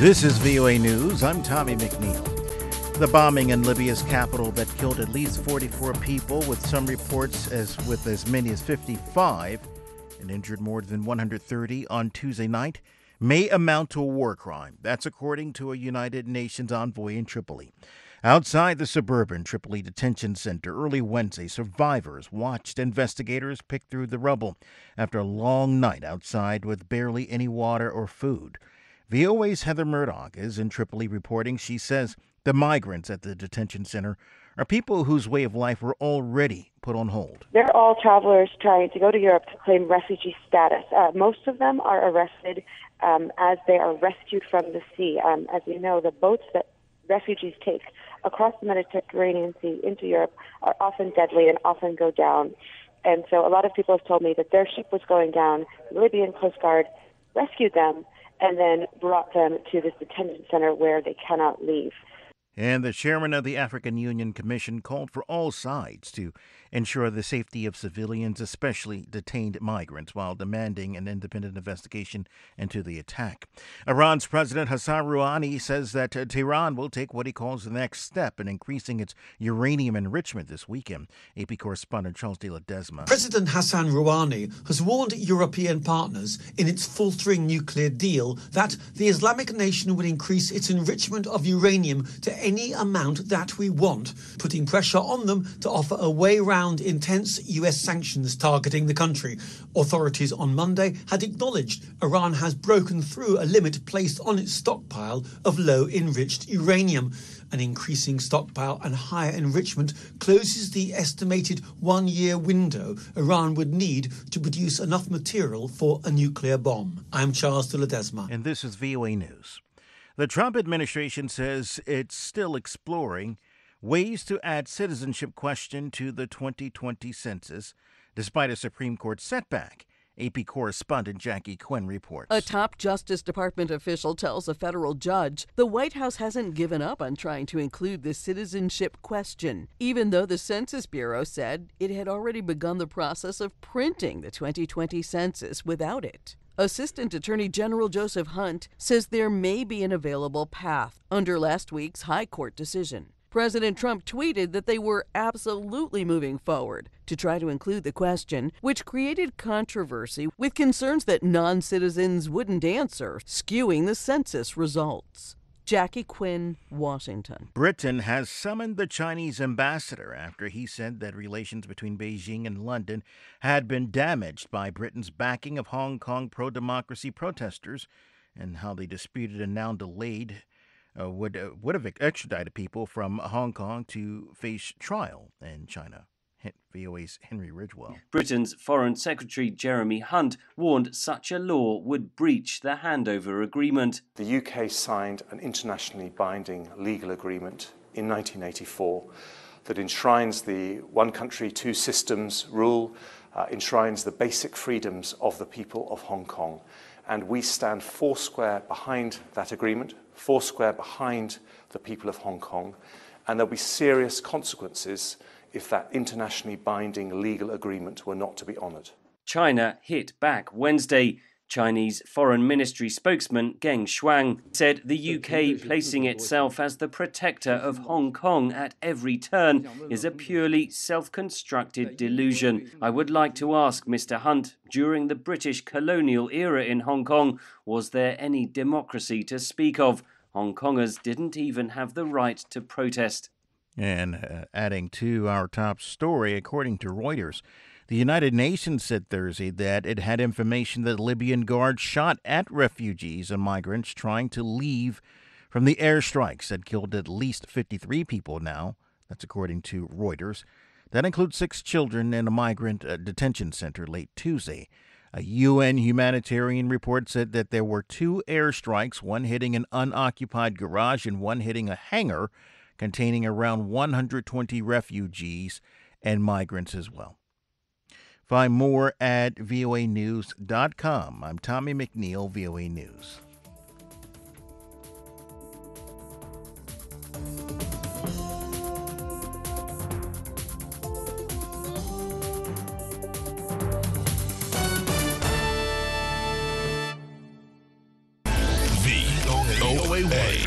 This is VOA News. I'm Tommy McNeil. The bombing in Libya's capital that killed at least 44 people, with some reports with as many as 55, and injured more than 130 on Tuesday night, may amount to a war crime. That's according to a United Nations envoy in Tripoli. Outside the suburban Tripoli detention center early Wednesday, survivors watched investigators pick through the rubble after a long night outside with barely any water or food. VOA's Heather Murdoch is in Tripoli reporting. She says the migrants at the detention center are people whose way of life were already put on hold. They're all travelers trying to go to Europe to claim refugee status. Most of them are arrested as they are rescued from the sea. As you know, the boats that refugees take across the Mediterranean Sea into Europe are often deadly and often go down. And so a lot of people have told me that their ship was going down. The Libyan Coast Guard rescued them and then brought them to this detention center where they cannot leave. And the chairman of the African Union Commission called for all sides to ensure the safety of civilians, especially detained migrants, while demanding an independent investigation into the attack. Iran's President Hassan Rouhani says that Tehran will take what he calls the next step in increasing its uranium enrichment this weekend. AP correspondent Charles de Ledesma. President Hassan Rouhani has warned European partners in its faltering nuclear deal that the Islamic nation will increase its enrichment of uranium to any amount that we want, putting pressure on them to offer a way round intense US sanctions targeting the country. Authorities on Monday had acknowledged Iran has broken through a limit placed on its stockpile of low-enriched uranium. An increasing stockpile and higher enrichment closes the estimated one-year window Iran would need to produce enough material for a nuclear bomb. I'm Charles de Ledesma. And this is VOA News. The Trump administration says it's still exploring ways to add citizenship question to the 2020 census, despite a Supreme Court setback. AP correspondent Jackie Quinn reports. A top Justice Department official tells a federal judge the White House hasn't given up on trying to include the citizenship question, even though the Census Bureau said it had already begun the process of printing the 2020 census without it. Assistant Attorney General Joseph Hunt says there may be an available path under last week's high court decision. President Trump tweeted that they were absolutely moving forward to try to include the question, which created controversy with concerns that non-citizens wouldn't answer, skewing the census results. Jackie Quinn, Washington. Britain has summoned the Chinese ambassador after he said that relations between Beijing and London had been damaged by Britain's backing of Hong Kong pro-democracy protesters, and how the disputed and now delayed would have extradited people from Hong Kong to face trial in China. VOA's Henry Ridgewell. Britain's Foreign Secretary Jeremy Hunt warned such a law would breach the handover agreement. The UK signed an internationally binding legal agreement in 1984 that enshrines the one country, two systems rule, enshrines the basic freedoms of the people of Hong Kong. And we stand foursquare behind that agreement, foursquare behind the people of Hong Kong, and there'll be serious consequences if that internationally binding legal agreement were not to be honoured. China hit back Wednesday. Chinese Foreign Ministry spokesman Geng Shuang said the UK placing itself as the protector of Hong Kong at every turn is a purely self-constructed delusion. I would like to ask Mr. Hunt, during the British colonial era in Hong Kong, was there any democracy to speak of? Hong Kongers didn't even have the right to protest. And adding to our top story, according to Reuters, the United Nations said Thursday that it had information that Libyan guards shot at refugees and migrants trying to leave from the airstrikes that killed at least 53 people now. That's according to Reuters. That includes 6 children in a migrant detention center late Tuesday. A UN humanitarian report said that there were 2 airstrikes, one hitting an unoccupied garage and one hitting a hangar containing around 120 refugees and migrants as well. Find more at voanews.com. I'm Tommy McNeil, VOA News. OAA.